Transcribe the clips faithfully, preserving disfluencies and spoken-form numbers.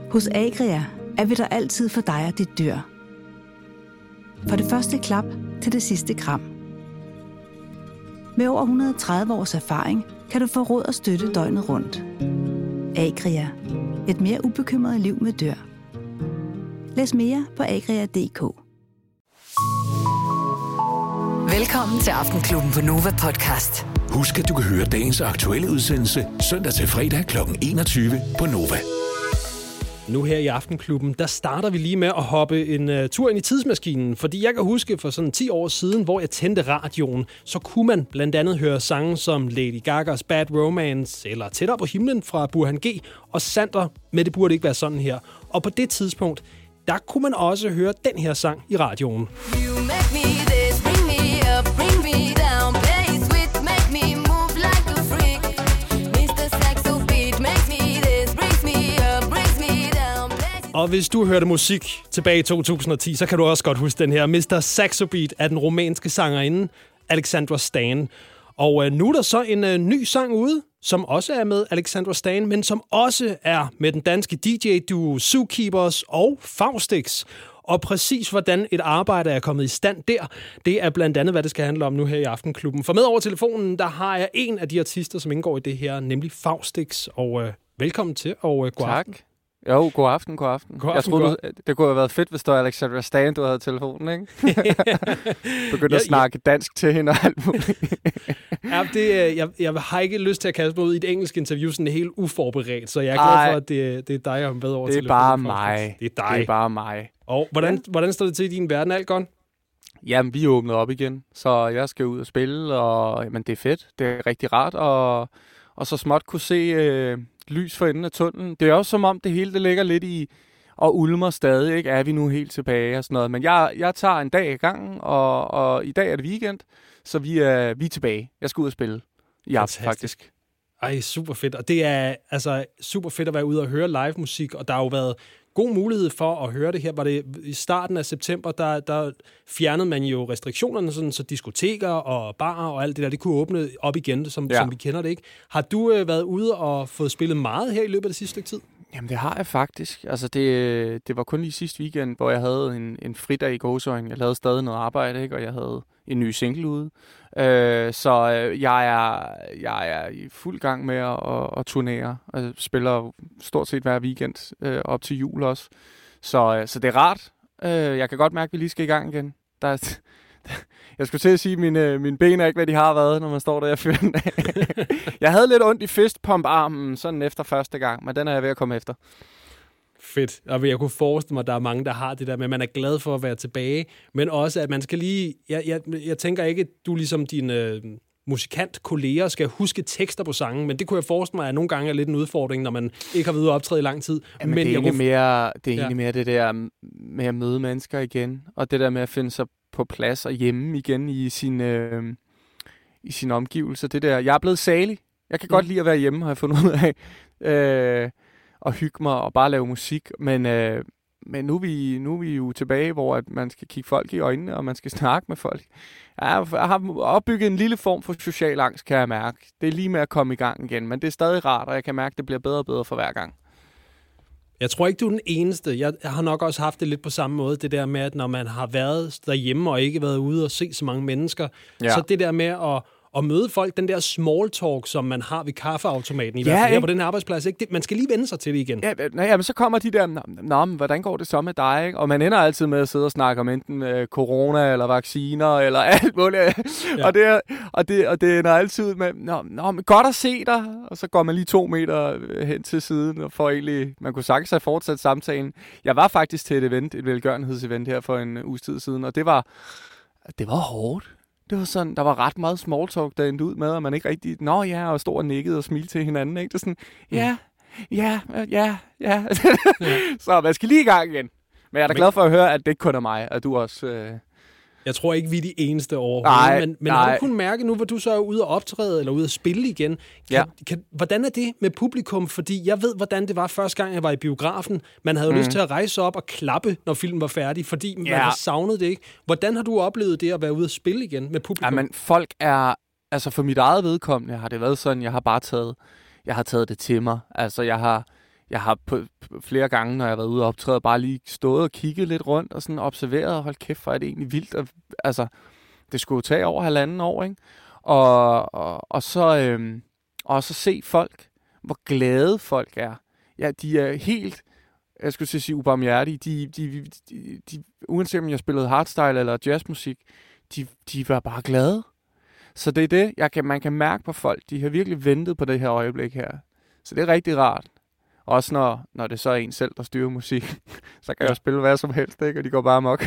Hos Agria er vi der altid for dig og dit dyr. Fra det første klap til det sidste kram. Med over et hundrede og tredive års erfaring kan du få råd og støtte døgnet rundt. Agria. Et mere ubekymret liv med dyr. Læs mere på agria punktum d k. Velkommen til Aftenklubben på Nova Podcast. Husk, at du kan høre dagens aktuelle udsendelse søndag til fredag kl. enogtyve på Nova. Nu her i Aftenklubben, der starter vi lige med at hoppe en uh, tur ind i tidsmaskinen. Fordi jeg kan huske for sådan ti år siden, hvor jeg tændte radioen, så kunne man blandt andet høre sange som Lady Gagas Bad Romance, eller Tættere på himlen fra Burhan G, og Sander med Det burde ikke være sådan her. Og på det tidspunkt, der kunne man også høre den her sang i radioen. You make me this, bring me up, bring me down, play sweet, make me move like a freak. mister Saxo Beat makes me this, brings me up, brings me down. Og hvis du hørte musik tilbage i to tusind og ti, så kan du også godt huske den her. mister Saxo Beat er den rumænske sangerinde Alexandra Stan. Og øh, nu er der så en øh, ny sang ude, som også er med Alexandra Stan, men som også er med den danske D J-duo Zookeepers og Faustix. Og præcis hvordan et arbejde er kommet i stand der, det er blandt andet, hvad det skal handle om nu her i Aftenklubben. For med over telefonen, der har jeg en af de artister, som indgår i det her, nemlig Faustix. Og øh, velkommen til, og øh, god tak. aften. Jo, god aften, god aften. God aften jeg troede, god. du, det kunne have været fedt, hvis der var Alexandra Stan, du havde telefonen, ikke? Begyndte at snakke ja. dansk til hende og alt muligt. Ja, det, jeg, jeg har ikke lyst til at kaste mig ud i et engelsk interview, sådan helt uforberedt, så jeg er glad Ej, for, at det, det er dig, jeg har med over det er telefonen. bare mig. Det er dig. Det er bare mig. Og hvordan, ja. hvordan står det til i din verden? Alt godt? Jamen, vi er åbnet op igen, så jeg skal ud og spille, og jamen, det er fedt. Det er rigtig rart, og, og så småt kunne se øh, lys for enden af tunnelen. Det er også som om, det hele det ligger lidt i og ulmer stadig, ikke? Er vi nu helt tilbage og sådan noget. Men jeg, jeg tager en dag i gangen, og, og i dag er det weekend, så vi er, vi er tilbage. Jeg skal ud og spille i aften, faktisk. Ej, super fedt. Og det er altså super fedt at være ude og høre live musik, og der har jo været god mulighed for at høre det her. Var det i starten af september, der, der fjernede man jo restriktionerne, sådan, så diskoteker og barer og alt det der, det kunne åbne op igen, som, ja. som vi kender det, ikke? Har du øh, været ude og fået spillet meget her i løbet af det sidste stykke tid? Jamen, det har jeg faktisk. Altså, det, det var kun lige sidste weekend, hvor jeg havde en, en fridag i gåseøjne. Jeg lavede stadig noget arbejde, ikke? Og jeg havde en ny single ude. Øh, så øh, jeg, er, jeg er i fuld gang med at, at, at turnere. Jeg spiller stort set hver weekend øh, op til jul også. Så, øh, så det er rart. Øh, jeg kan godt mærke, at vi lige skal i gang igen. Der er, jeg skulle til at sige, at mine, mine ben er ikke, hvad de har været, når man står der og fyrer den af. Jeg havde lidt ondt i fistpump-armen sådan efter første gang, men den er jeg ved at komme efter. Fedt. Og jeg kunne forestille mig, at der er mange, der har det der med, at man er glad for at være tilbage, men også, at man skal lige... Jeg, jeg, jeg tænker ikke, at du ligesom dine øh, musikant-kolleger skal huske tekster på sangen, men det kunne jeg forestille mig, at nogle gange er lidt en udfordring, når man ikke har været ude og optræde i lang tid. Jamen, men det er, jeg egentlig, kunne... mere, det er ja. egentlig mere det der med at møde mennesker igen, og det der med at finde sig på plads og hjemme igen i sin, øh, i sin omgivelser. Det der, jeg er blevet salig. Jeg kan mm. godt lide at være hjemme, har jeg fundet ud af. Øh, og hygge mig og bare lave musik. Men, øh, men nu, er vi, nu er vi jo tilbage, hvor at man skal kigge folk i øjnene, og man skal snakke med folk. Jeg har opbygget en lille form for social angst, kan jeg mærke. Det er lige med at komme i gang igen, men det er stadig rart, og jeg kan mærke, at det bliver bedre og bedre for hver gang. Jeg tror ikke, du er den eneste. Jeg har nok også haft det lidt på samme måde, det der med, at når man har været derhjemme og ikke været ude og se så mange mennesker, ja. så det der med at, at møde folk, den der small talk, som man har ved kaffeautomaten, i ja, hvert fald her på den her arbejdsplads, ikke? Det, man skal lige vende sig til det igen. Ja, nej, ja, men så kommer de der, nå, nå, men hvordan går det så med dig? Ikke? Og man ender altid med at sidde og snakke om enten øh, corona, eller vacciner, eller alt muligt. Ja. Og, det, og, det, og det ender altid med, nå, nå, men godt at se dig. Og så går man lige to meter hen til siden, og får egentlig, man kunne sagtens have fortsat samtalen. Jeg var faktisk til et event, et velgørenhedsevent her for en uges tid siden, og det var, det var hårdt. Det var sådan, der var ret meget small talk, der endte ud med, og man ikke rigtig, nå ja, og stod og nikkede og smilte til hinanden, ikke? Det er sådan, ja, ja, ja, ja. ja. Så man skal lige i gang igen. Men jeg er da glad for at høre, at det ikke kun er mig, at du også... Øh... Jeg tror ikke, vi er de eneste overhovedet. Nej, men men nej. har du kunnet mærke nu, hvor du så er ude og optræde, eller ude at spille igen? Kan, ja. kan, hvordan er det med publikum? Fordi jeg ved, hvordan det var første gang, jeg var i biografen. Man havde jo mm. lyst til at rejse op og klappe, når filmen var færdig, fordi man ja. har savnet det, ikke? Hvordan har du oplevet det at være ude at spille igen med publikum? Jamen, folk er... Altså, for mit eget vedkommende har det været sådan, jeg har bare taget... Jeg har taget det til mig. Altså, jeg har... jeg har på, på flere gange, når jeg har været ude og optræde, bare lige stået og kigget lidt rundt og sådan observeret, og hold kæft, hvor er det egentlig vildt. Og, altså, det skulle jo tage over halvanden år, ikke? Og, og, og, så, øhm, og så se folk, hvor glade folk er. Ja, de er helt, jeg skulle sige, ubarmhjertige. De, de, de, de, uanset om jeg spillede hardstyle eller jazzmusik, de, de var bare glade. Så det er det, jeg kan, man kan mærke på folk. De har virkelig ventet på det her øjeblik her. Så det er rigtig rart. Også når, når det så er en selv, der styrer musik. Så kan jeg jo spille hvad som helst, ikke? Og de går bare amok.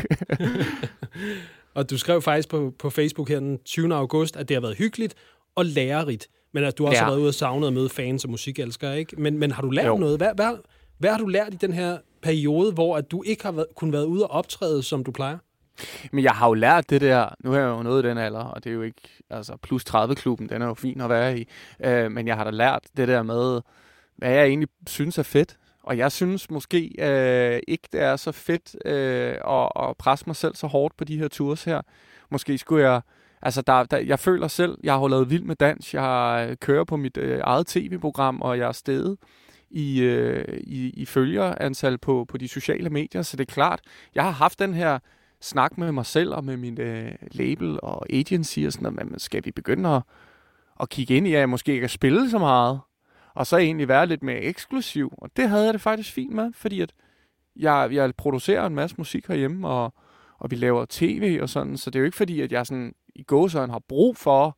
Og du skrev faktisk på, på Facebook her den tyvende august, at det har været hyggeligt og lærerigt. Men at du også ja. har været ude og savnet at møde fans og musikelskere, ikke? Men, men har du lært jo. noget? Hvad, hvad, hvad har du lært i den her periode, hvor at du ikke har været, kun været ude og optræde, som du plejer? Men jeg har jo lært det der, nu er jeg jo nået i den alder, og det er jo ikke, altså plus tredive-klubben, den er jo fin at være i. Øh, men jeg har da lært det der med, hvad jeg egentlig synes er fedt. Og jeg synes måske øh, ikke, det er så fedt øh, at, at presse mig selv så hårdt på de her tours her. Måske skulle jeg, altså der, der, jeg føler selv, jeg har lavet Vild med Dans, jeg kører på mit øh, eget tv-program, og jeg er steget i, øh, i, i følgerantal på, på de sociale medier, så det er klart, jeg har haft den her snak med mig selv og med min øh, label og agency og sådan noget, men skal vi begynde at, at kigge ind i, at jeg måske ikke kan spille så meget, og så egentlig være lidt mere eksklusiv, og det havde jeg det faktisk fint med, fordi at jeg, jeg producerer en masse musik herhjemme, og, og vi laver tv og sådan, så det er jo ikke fordi, at jeg sådan i gåsøjne har brug for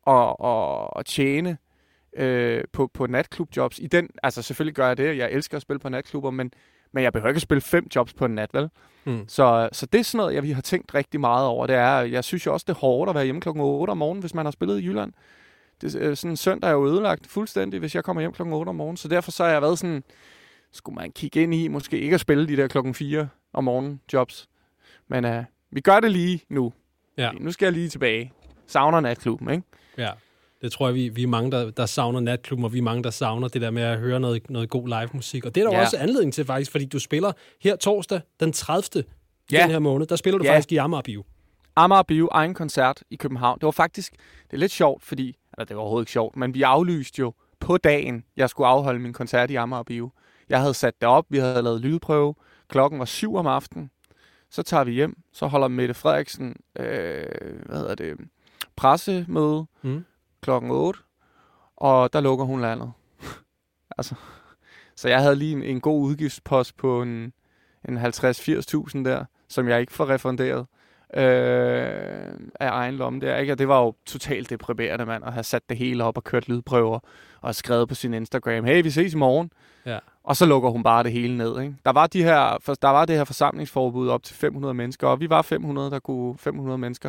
at, at, at tjene øh, på, på natklubjobs. I den, altså selvfølgelig gør jeg det, jeg elsker at spille på natklubber, men, men jeg behøver ikke at spille fem jobs på en nat, vel? Mm. Så, så det er sådan noget, jeg vi har tænkt rigtig meget over. Det er, jeg synes jo også, det er hårdt at være hjemme klokken otte om morgenen, hvis man har spillet i Jylland. Det, sådan en søndag er jo ødelagt fuldstændig, hvis jeg kommer hjem klokken otte om morgenen. Så derfor så har jeg været sådan, skulle man kigge ind i, måske ikke at spille de der klokken fire om morgenen jobs. Men uh, vi gør det lige nu. Ja. Nu skal jeg lige tilbage. Savner natklubben, ikke? Ja, det tror jeg, vi, vi er mange, der, der savner natklubben, og vi er mange, der savner det der med at høre noget, noget god live musik. Og det er der ja. også anledning til faktisk, fordi du spiller her torsdag den tredivte Ja. den her måned. Der spiller du ja. faktisk i Amager Bio. Amager Bio, egen koncert i København. Det var faktisk, det er lidt sjovt, fordi, eller det var overhovedet ikke sjovt, men vi aflyste jo på dagen, jeg skulle afholde min koncert i Amager Bio. Jeg havde sat det op, vi havde lavet lydprøve, klokken var syv om aftenen. Så tager vi hjem, så holder Mette Frederiksen, øh, hvad hedder det, pressemøde mm. klokken otte, og der lukker hun landet. altså, så jeg havde lige en, en god udgiftspost på en, en halvtreds til firs tusind der, som jeg ikke får refunderet øh, af egen lomme der, ikke? Og det var jo totalt deprimerende, mand, at have sat det hele op og kørt lydprøver og skrevet på sin Instagram, hey, vi ses i morgen. Ja. Og så lukker hun bare det hele ned, ikke? Der var, de her, for, der var det her forsamlingsforbud op til fem hundrede mennesker, og vi var fem hundrede, der kunne fem hundrede mennesker.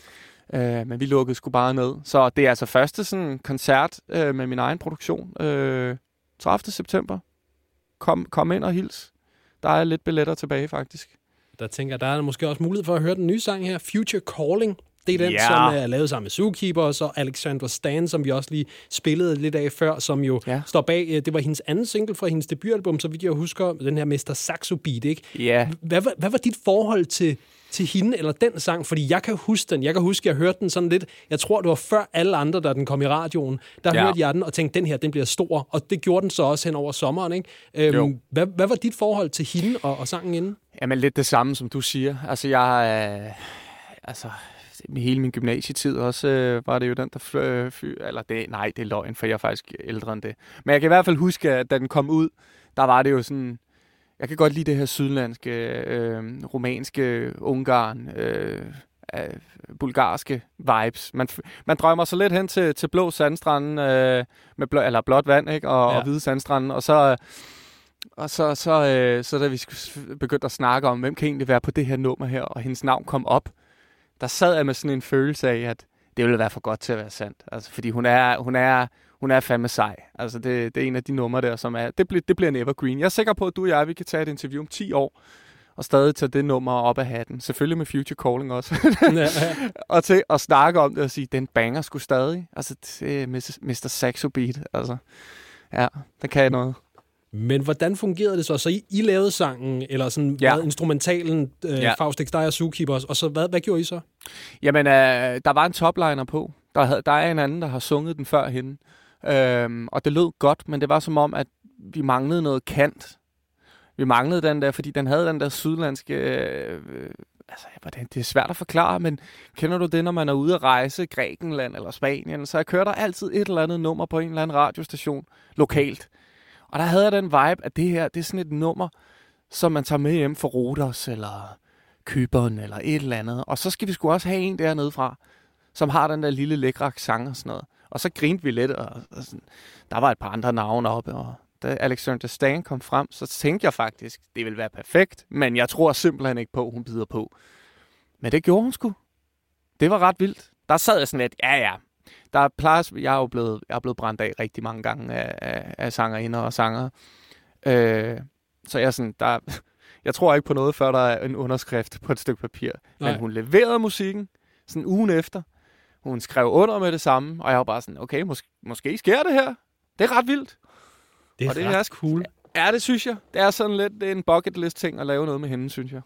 Øh, men vi lukkede sgu bare ned. Så det er altså første sådan koncert øh, med min egen produktion. Øh, tredivte september. Kom, kom ind og hils. Der er lidt billetter tilbage, faktisk. Der tænker jeg, der er måske også mulighed for at høre den nye sang her, Future Calling. Det er den, yeah. som er lavet sammen med Zookeepers og Alexandra Stan, som vi også lige spillede lidt af før, som jo yeah. står bag. Det var hendes anden single fra hendes debutalbum, så vidt jeg husker, den her mister Saxo Beat, ikke? Yeah. Hvad, hvad, hvad var dit forhold til, til hende eller den sang? Fordi jeg kan huske den. Jeg kan huske, at jeg hørte den sådan lidt. Jeg tror, det var før alle andre, da den kom i radioen. Der yeah. hørte jeg den og tænkte, den her, den bliver stor. Og det gjorde den så også hen over sommeren, ikke? Øhm, hvad, hvad var dit forhold til hende og, og sangen inden? Jamen lidt det samme, som du siger. Altså, jeg... Øh, altså... hele min gymnasietid også, øh, var det jo den, der fløj, fy, eller det, nej, det er løgn, for jeg er faktisk ældre end det. Men jeg kan i hvert fald huske, at da den kom ud, der var det jo sådan, jeg kan godt lide det her sydlandske, øh, romanske, Ungarn, øh, øh, bulgarske vibes. Man, man drømmer så lidt hen til, til blå sandstranden, øh, med blå, eller blåt vand, ikke? Og, ja. og hvide sandstranden, og så... Og så, så, øh, så da vi begyndte at snakke om, hvem kan egentlig være på det her nummer her, og hendes navn kom op, der sad jeg med sådan en følelse af, at det ville være for godt til at være sandt. Altså, fordi hun er, hun er, hun er fandme sej. Altså, det, det er en af de numre der, som er... Det, bliver, det bliver en evergreen. Jeg er sikker på, at du og jeg, vi kan tage et interview om ti år, og stadig tage det nummer op af hatten. Selvfølgelig med Future Calling også. ja, ja. Og til at snakke om det og sige, den banger sgu stadig. Altså, det er mister Saxo Beat. Altså, ja, der kan jeg noget. Men hvordan fungerede det så? Så I, I lavede sangen, eller sådan ja. hvad, instrumentalen, øh, ja. Faustix, dig og Zookeepers, og så hvad, hvad gjorde I så? Jamen, øh, der var en topliner på. Der, havde, der er en anden, der har sunget den før hende. Øhm, og det lød godt, men det var som om, at vi manglede noget kant. Vi manglede den der, fordi den havde den der sydlandske... Øh, altså, hvordan, det er svært at forklare, men kender du det, når man er ude at rejse Grækenland eller Spanien, så kører der altid et eller andet nummer på en eller anden radiostation lokalt. Og der havde jeg den vibe, at det her, det er sådan et nummer, som man tager med hjem for Rodos eller Køberen eller et eller andet. Og så skal vi sgu også have en dernede fra, som har den der lille lækre accent og sådan noget. Og så grinte vi lidt, og, og sådan, der var et par andre navne oppe, og da Alexandra Stan kom frem, så tænkte jeg faktisk, det ville være perfekt, men jeg tror simpelthen ikke på, hun bider på. Men det gjorde hun sgu. Det var ret vildt. Der sad jeg sådan lidt, ja ja, der er plads, jeg er jo blevet, jeg er blevet brændt af rigtig mange gange af, af, af sangerinder og sanger. Øh, så jeg sådan, der, jeg tror ikke på noget, før der er en underskrift på et stykke papir. Nej. Men hun leverede musikken, sådan ugen efter. Hun skrev under med det samme, og jeg var bare sådan, okay, mås- måske sker det her. Det er ret vildt. Det er, og det ret er cool. Ja, det synes jeg. Det er sådan lidt det er en bucket list ting at lave noget med hende, synes jeg.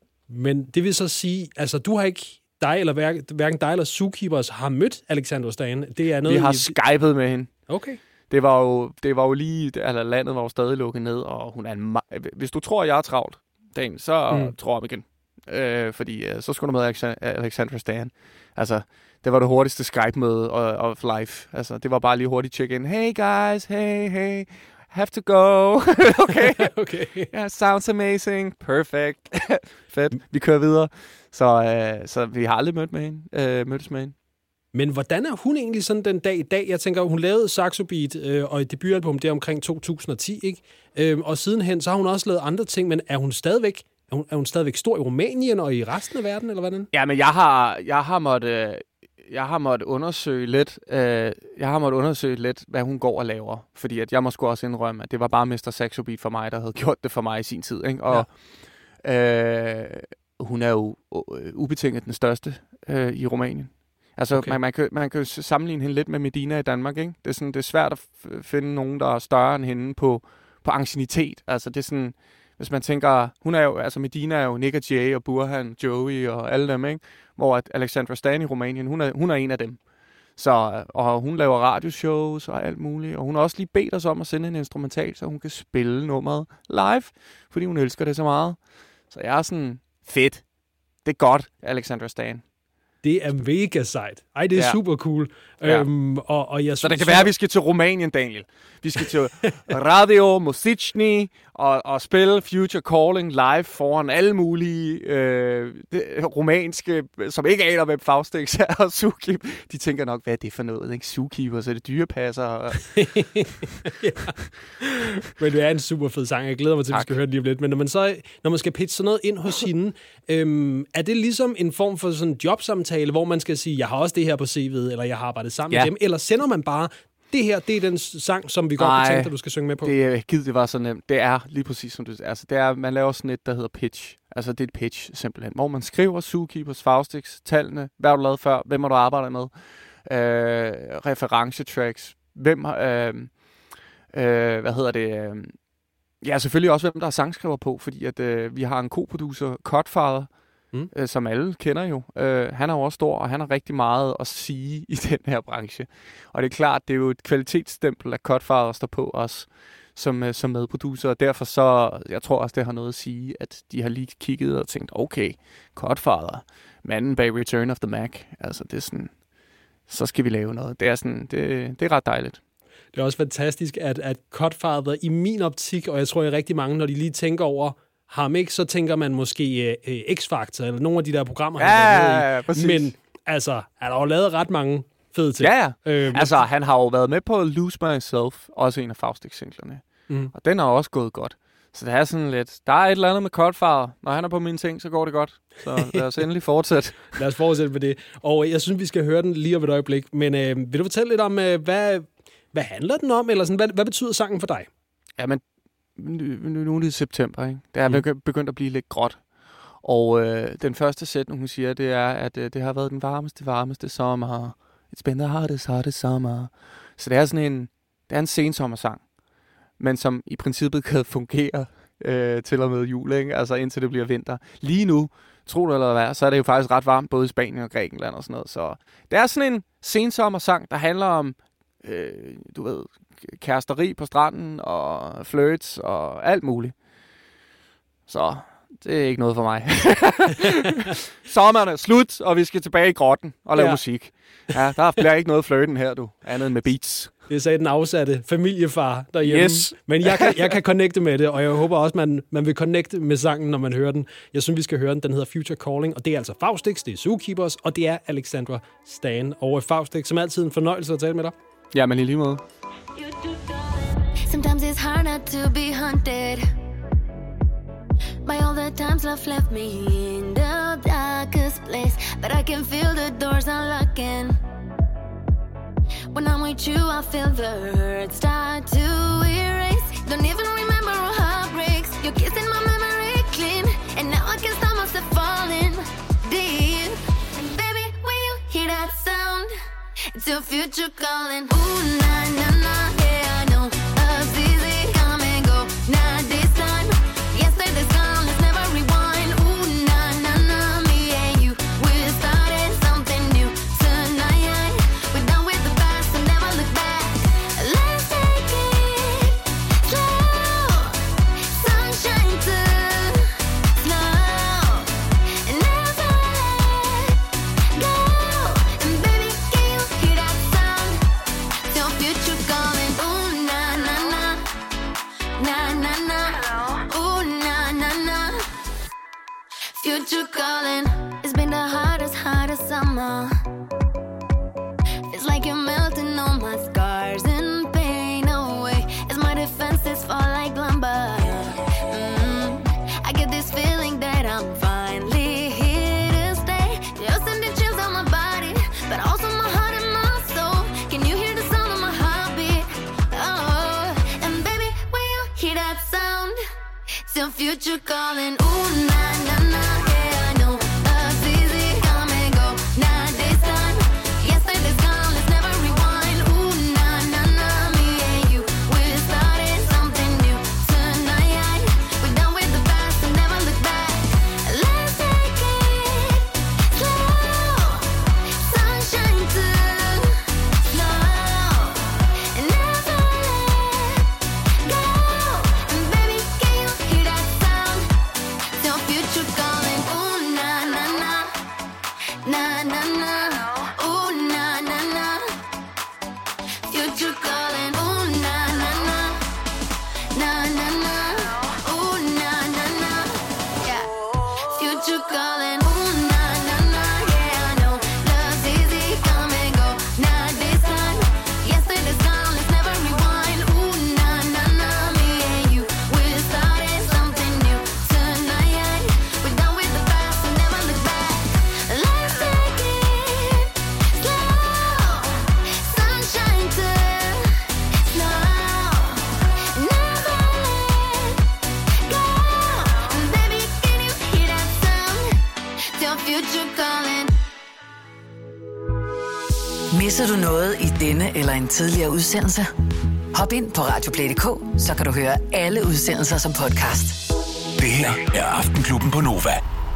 Men det vil så sige, altså du har ikke, dig eller hverken, hverken dig eller Zookeepers har mødt Alexandra Stan. Det er noget, vi har I... skypet med hende. Okay. Det var jo, det var jo lige, altså landet var jo stadig lukket ned, og hun er en ma- hvis du tror, jeg er travlt, Dan, så mm. tror jeg igen. Øh, fordi øh, så skulle du med Alexandra Stan. Altså, det var det hurtigste Skype-møde of life. Altså, det var bare lige hurtigt check-in. Hey guys, hey, hey, have to go. Okay. Okay. Yeah, sounds amazing. Perfect. Fedt. Vi kører videre. Så, øh, så vi har aldrig mødt med hende, øh, mødtes med hende. Men hvordan er hun egentlig sådan den dag i dag? Jeg tænker, hun lavede Saxo Beat øh, og et debutalbum der omkring to tusind og ti, ikke? Øh, og sidenhen, så har hun også lavet andre ting, men er hun stadigvæk, er hun, er hun stadigvæk stor i Rumænien og i resten af verden, eller hvordan? Ja, men jeg har, jeg har måttet... Jeg har måttet undersøge lidt, øh, jeg har måttet undersøge lidt, hvad hun går og laver. Fordi at jeg må sgu også indrømme, at det var bare mister Saxo Beat for mig, der havde gjort det for mig i sin tid. Ikke? Og ja. øh, hun er jo øh, ubetinget den største øh, i Rumænien. Altså, okay. man, man, kan, man kan jo sammenligne hende lidt med Medina i Danmark. Ikke? Det, er sådan, det er svært at f- finde nogen, der er større end hende på, på anciennitet. Altså, det er sådan... Hvis man tænker, hun er jo, altså Medina er jo Nick og Jay og Burhan, Joey og alle dem, ikke? Hvor at Alexandra Stan i Rumænien, hun er, hun er en af dem. Så, og hun laver radioshows og alt muligt, og hun har også lige bedt os om at sende en instrumental, så hun kan spille nummeret live, fordi hun elsker det så meget. Så jeg er sådan, fedt. Det er godt, Alexandra Stan. Det er mega sejt. Ej, det er ja. super cool. Ja. Øhm, og, og jeg så det kan være, at vi skal til Rumænien, Daniel. Vi skal til Radio Muzicny og, og spille Future Calling live foran alle mulige øh, det, rumænske, som ikke aner, hvem Faustix er, og Zookeeper. De tænker nok, hvad er det for noget? Ikke? Zookeeper, så er det dyrepasser. Og... ja. Men det er en super fed sang. Jeg glæder mig til, at vi skal høre den lige om lidt. Men når man, så, når man skal pitche sådan noget ind hos hende, øhm, er det ligesom en form for sådan en jobsamtale, hvor man skal sige, jeg har også det her på C V'et, eller jeg har arbejdet sammen ja. med dem, eller sender man bare, det her, det er den sang, som vi godt kan tænke, at du skal synge med på? det er givet, det var så nemt. Det er lige præcis som du siger. Altså, det er, man laver sådan et, der hedder pitch. Altså, det er et pitch, simpelthen. Hvor man skriver Zookeepers, Faustix, tallene, hvad har du lavet før, hvem har du arbejdet med, øh, referencetracks, hvem har, øh, øh, hvad hedder det, øh, ja, selvfølgelig også, hvem der er sangskriver på, fordi at øh, vi har en co-producer, Cutfather, Mm. Øh, som alle kender jo. Øh, han er jo også stor, og han har rigtig meget at sige i den her branche. Og det er klart, det er jo et kvalitetsstempel, at Cutfather står på os som, øh, som medproducer, og derfor så, jeg tror også, det har noget at sige, at de har lige kigget og tænkt, okay, Cutfather, manden bag Return of the Mac, altså det er sådan, så skal vi lave noget. Det er sådan, det, det er ret dejligt. Det er også fantastisk, at, at Cutfather i min optik, og jeg tror, at rigtig mange, når de lige tænker over ham, ikke, så tænker man måske uh, X-Factor, eller nogle af de der programmer, ja, han har været med i. Præcis. Men altså, han har jo lavet ret mange fede ting. Ja, ja. Øhm, altså, han har jo været med på Lose Myself, også en af Faustix-singlerne. Mm. Og den har også gået godt. Så det er sådan lidt, der er et eller andet med Cutfather. Når han er på mine ting, så går det godt. Så lad os endelig fortsætte. Lad os fortsætte med det. Og jeg synes, vi skal høre den lige om et øjeblik. Men øh, vil du fortælle lidt om, øh, hvad, hvad handler den om? Eller sådan, hvad, hvad betyder sangen for dig? Jamen, nu, nu er det september, ikke? Det er mm. begyndt at blive lidt gråt. Og øh, den første sætning, hun siger, det er, at øh, det har været den varmeste, varmeste sommer. It's been the hardest, hardest summer. Så det er sådan en, det er en sensommersang, men som i princippet kan fungere øh, til og med jul, ikke? Altså indtil det bliver vinter. Lige nu, tro det eller hvad, så er det jo faktisk ret varmt, både i Spanien og Grækenland og sådan noget. Så det er sådan en sensommersang, der handler om, øh, du ved, kæresteri på stranden, og flirts, og alt muligt. Så det er ikke noget for mig. Sommeren er slut, og vi skal tilbage i grotten og lave ja. musik. Ja, der bliver ikke noget flirten her, du. Andet end med beats. Det sagde den afsatte familiefar derhjemme. Yes. Men jeg kan, jeg kan connecte med det, og jeg håber også, man, man vil connecte med sangen, når man hører den. Jeg synes, vi skal høre den. Den hedder Future Calling, og det er altså Faustix, det er Zookeepers, og det er Alexandra Stan. Og Faustix, som altid en fornøjelse at tale med dig. Ja, men i lige måde. Sometimes it's hard not to be haunted by all the times love left me in the darkest place, but I can feel the doors unlocking. When I'm with you, I feel the hurt start to erase. Don't even remember our heartbreaks. You're kissing my memory clean, and now I can stop myself falling deep. And baby, when you hear that sound, it's your future calling. Ooh, na na na, yeah, I know love's easy, come and go, not this time. Yesterday's gone, let's never rewind. Ooh, na na na, me and you, we're starting something new tonight. We're done with the past and never look back. Let's take it slow, sunshine too slow, and never let go. And baby, can you hear that sound? It's your future calling. Ooh, na na na, na na na. Ooh, na na na. Future calling. It's been the hardest, hardest summer. It's like you're melting all my scars and pain away as my defenses fall like lumber. Mm, I get this feeling that I'm finally here to stay. You're sending chills on my body, but also my heart and my soul. Can you hear the sound of my heartbeat? Oh, and baby, when you hear that sound, it's your future calling. Ooh, na na na, yeah, I know love's easy, come and go, not this time. Yesterday's gone, let's never rewind. Ooh, na na na, me and you, we're starting something new tonight. We're done with the past and never look back. Let's take it slow, sunshine too slow, and never let go. And baby, can you hear that sound? It's your future calling. Ooh, na na na, na na na. Ooh, na na na. Future calling. Ooh, na na na, na na na. Ooh, na na na. Yeah. Future calling. Ooh, na na na. Yeah, I know love's easy, come and go, not this time. Yesterday's gone, let's never rewind. Ooh, na na na, me and you, we're starting something new tonight. We're done with the past and never look back. Let's take it slow, sunshine too slow, never let go. And baby, can you hear that sound? It's your future calling. Misser du noget i denne eller en tidligere udsendelse? Hop ind på radioplay punktum d k, så kan du høre alle udsendelser som podcast. Det her er Aftenklubben på Nova.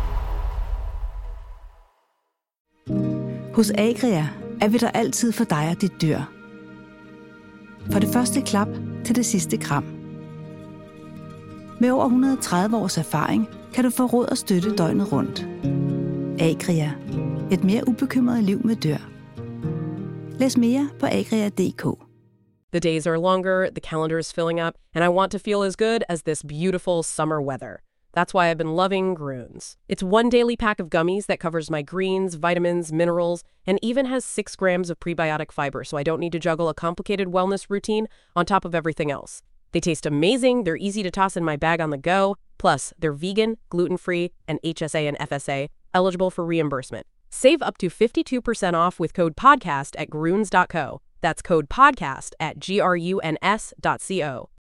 Hos Agria er vi der altid for dig og dit dyr. For det første klap til det sidste kram. Med over et hundrede og tredive års erfaring kan du få råd og støtte døgnet rundt. Agria. Et mere ubekymret liv med dyr. Læs mere på agria punktum d k. The days are longer, the calendar is filling up, and I want to feel as good as this beautiful summer weather. That's why I've been loving Groones. It's one daily pack of gummies that covers my greens, vitamins, minerals, and even has six grams of prebiotic fiber, so I don't need to juggle a complicated wellness routine on top of everything else. They taste amazing, they're easy to toss in my bag on the go, plus they're vegan, gluten-free, and H S A and F S A, eligible for reimbursement. Save up to fifty-two percent off with code podcast at groones dot co. That's code podcast at G R U N S dot C O.